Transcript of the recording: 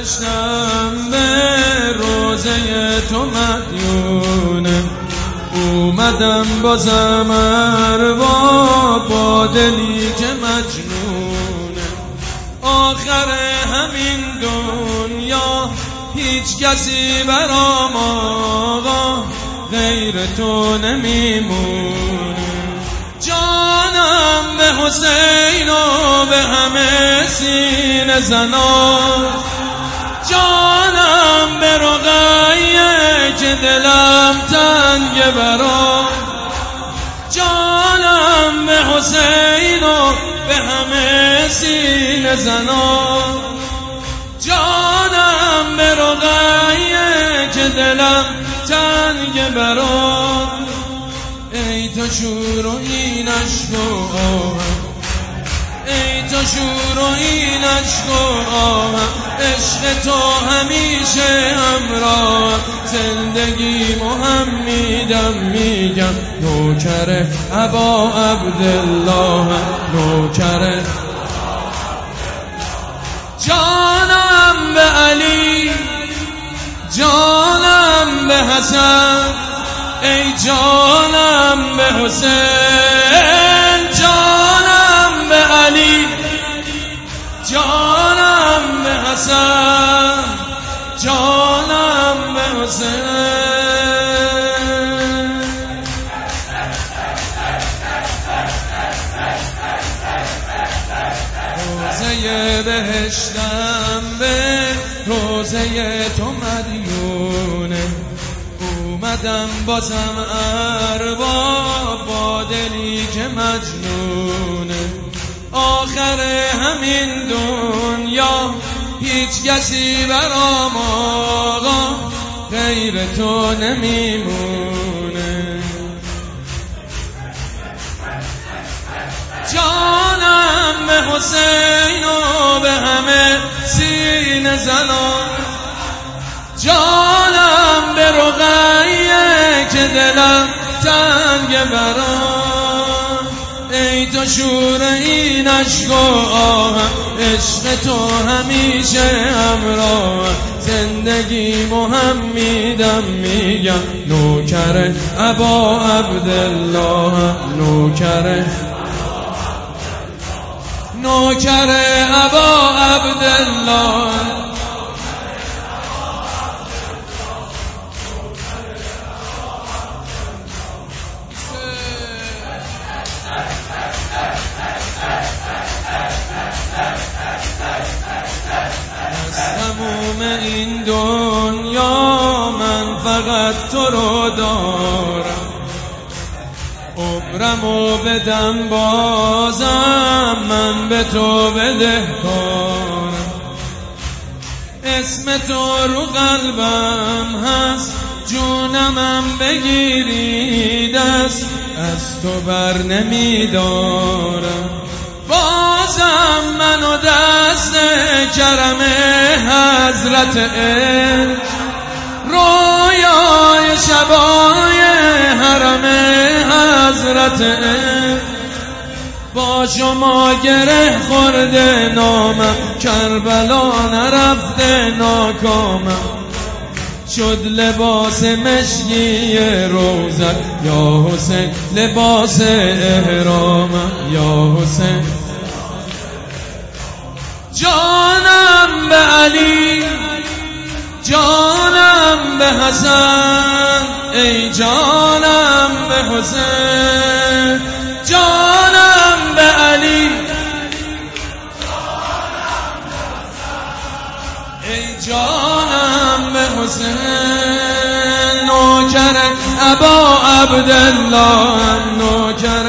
بهشتم به روزه تو مدیونه، اومدم بازم ارباب با دلی که مجنونه. آخر همین دنیا هیچ کسی برام آقا غیر تو نمیمونه. جانم به حسین و به همه سینه زنان، جانم به رقیه که دلم تنگ برام، جانم به حسین و به همه سینه زنان، جانم به رقیه که دلم تنگ برام. ای تو شور و این عشق و آهم، ای تو شور و این عشق و آهم، عشق تو همیشه همراه، زندگیمو هم میگم نوکر ابا عبدالله، نوکر. جانم به علی، جانم به حسن، ای جانم به حسین، جانم به علی، جانم به حسن، جانم به حسین. روزه بهشتم به روزه تو مدیونه، اومدم بازم ارباب با دلی که مجنونه. آخر همین دنیا هیچ کسی برام آقا غیر تو نمیمونه. جانم به حسین و به همه سینه زنان، جانم به رقیه که دلم تنگ برام. ای تو شور این عشق و آهم، عشق تو همیشه همراه، زندگیمو هم میگم نوکر ابا عبدالله، نوکر، نوکر ابا عبدالله. تموم این دنیا من فقط تو رو دارم، عمرمو بدم بازم من به تو بدهکارم. اسم تو رو قلبم هست، جونمم بگیری دست، از تو بر نمیدارم. بازم منو دست کرم حضرت عشق، رویای شبای حرم حضرت عشق. با شما گره خورده نامم، کربلا نرفته ناکامم، شد لباس مشکی روزت یا حسین، لباس احرامم یا حسین. جانم به علی، جانم به حسن، ای جانم به حسین، جانم به علی، ای جانم به حسین. نوکر ابا عبدالله، نوکر